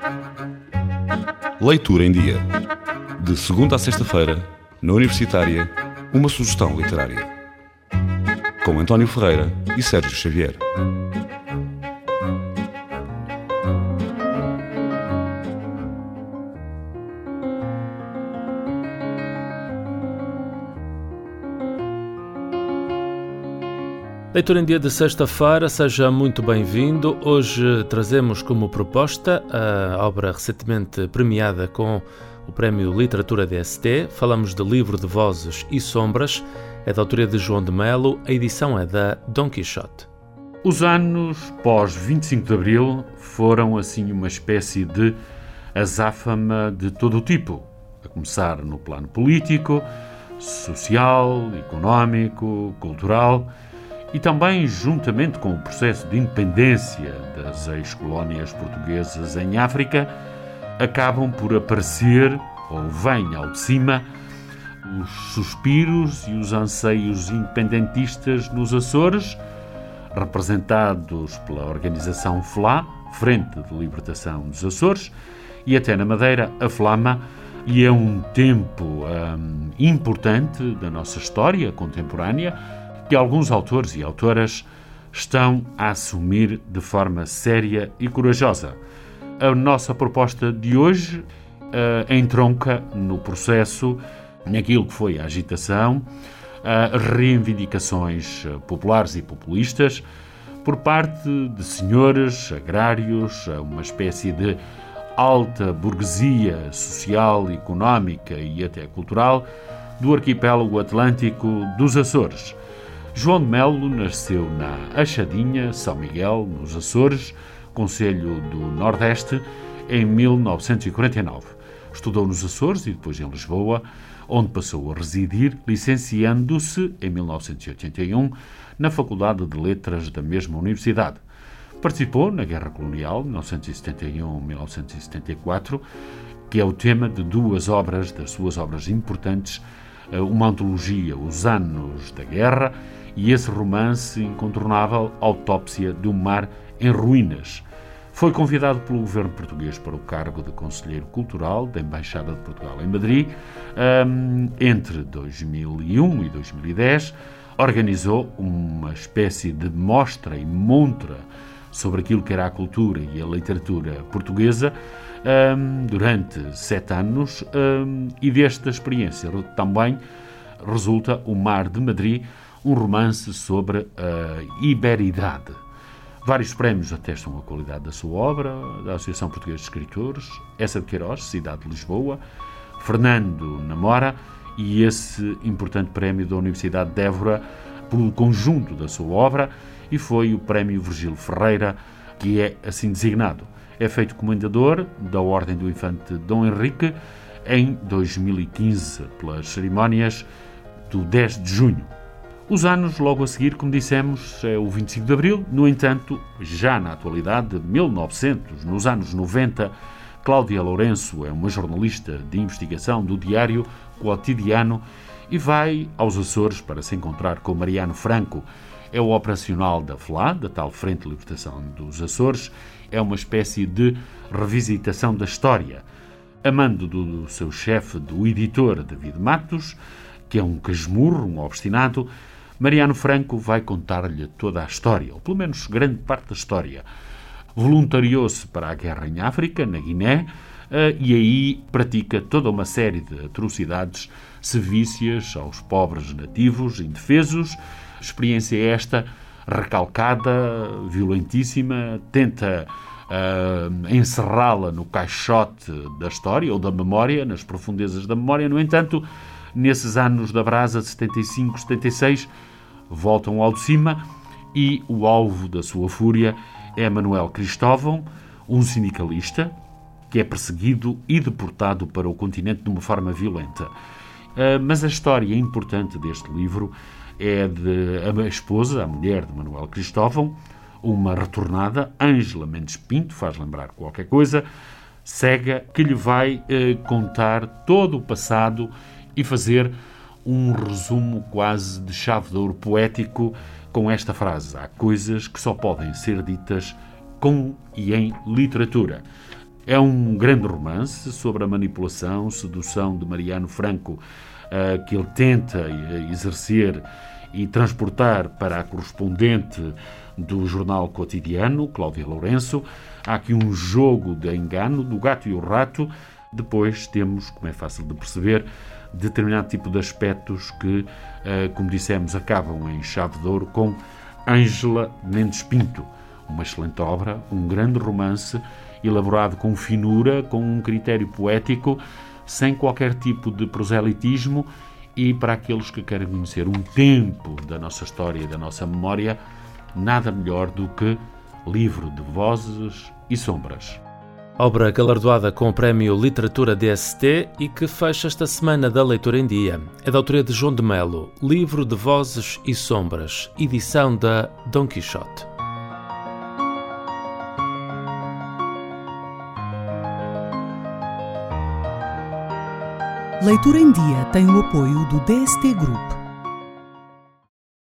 Leitura em Dia. De segunda a sexta-feira, na Universitária, uma sugestão literária. Com António Ferreira e Sérgio Xavier. Leitura em Dia de sexta-feira, seja muito bem-vindo. Hoje trazemos como proposta a obra recentemente premiada com o Prémio Literatura DST. Falamos de Livro de Vozes e Sombras, é da autoria de João de Melo, a edição é da Dom Quixote. Os anos pós-25 de Abril foram assim uma espécie de azáfama de todo o tipo, a começar no plano político, social, económico, cultural, e também, juntamente com o processo de independência das ex-colónias portuguesas em África, acabam por aparecer, ou vêm ao de cima, os suspiros e os anseios independentistas nos Açores, representados pela organização FLA, Frente de Libertação dos Açores, e até na Madeira, a Flama, e é um tempo importante da nossa história contemporânea, que alguns autores e autoras estão a assumir de forma séria e corajosa. A nossa proposta de hoje entronca no processo, naquilo que foi a agitação, reivindicações populares e populistas por parte de senhores agrários, uma espécie de alta burguesia social, económica e até cultural do arquipélago atlântico dos Açores. João de Melo nasceu na Achadinha, São Miguel, nos Açores, concelho do Nordeste, em 1949. Estudou nos Açores e depois em Lisboa, onde passou a residir, licenciando-se em 1981 na Faculdade de Letras da mesma universidade. Participou na Guerra Colonial, 1971-1974, que é o tema de duas obras, das suas obras importantes, uma antologia, Os Anos da Guerra, e esse romance incontornável, Autópsia de um Mar em Ruínas. Foi convidado pelo governo português para o cargo de Conselheiro Cultural da Embaixada de Portugal em Madrid. Entre 2001 e 2010, organizou uma espécie de mostra e montra sobre aquilo que era a cultura e a literatura portuguesa durante 7 anos, e desta experiência também resulta O Mar de Madrid, um romance sobre a iberidade. Vários prémios atestam a qualidade da sua obra, da Associação Portuguesa de Escritores, Essa de Queiroz, Cidade de Lisboa, Fernando Namora e esse importante prémio da Universidade de Évora pelo conjunto da sua obra, e foi o prémio Virgílio Ferreira, que é assim designado. É feito comendador da Ordem do Infante Dom Henrique em 2015, pelas cerimónias do 10 de junho. Os anos, logo a seguir, como dissemos, é o 25 de Abril. No entanto, já na atualidade, 1900, nos anos 90, Cláudia Lourenço é uma jornalista de investigação do diário Quotidiano e vai aos Açores para se encontrar com Mariano Franco. É o operacional da FLA, da tal Frente de Libertação dos Açores. É uma espécie de revisitação da história. A mando do seu chefe, do editor David Matos, que é um casmurro, um obstinado, Mariano Franco vai contar-lhe toda a história, ou pelo menos grande parte da história. Voluntariou-se para a guerra em África, na Guiné, e aí pratica toda uma série de atrocidades sevícias aos pobres nativos indefesos. Experiência esta recalcada, violentíssima, tenta encerrá-la no caixote da história ou da memória, nas profundezas da memória. No entanto, nesses anos da brasa de 75, 76, voltam ao de cima e o alvo da sua fúria é Manuel Cristóvão, um sindicalista que é perseguido e deportado para o continente de uma forma violenta. Mas a história importante deste livro é de a esposa, a mulher de Manuel Cristóvão, uma retornada, Ângela Mendes Pinto, faz lembrar qualquer coisa, cega, que lhe vai contar todo o passado e fazer um resumo quase de chave de ouro poético com esta frase: há coisas que só podem ser ditas com e em literatura. É um grande romance sobre a manipulação, sedução de Mariano Franco, que ele tenta exercer e transportar para a correspondente do jornal cotidiano, Cláudia Lourenço. Há aqui um jogo de engano do gato e o rato. Depois temos, como é fácil de perceber, determinado tipo de aspectos que, como dissemos, acabam em chave de ouro com Ângela Mendes Pinto. Uma excelente obra, um grande romance, elaborado com finura, com um critério poético, sem qualquer tipo de proselitismo, e para aqueles que querem conhecer um tempo da nossa história e da nossa memória, nada melhor do que Livro de Vozes e Sombras. Obra galardoada com o Prémio Literatura DST e que fecha esta semana da Leitura em Dia. É da autoria de João de Melo, Livro de Vozes e Sombras, edição da Dom Quixote. Leitura em Dia tem o apoio do DST Group.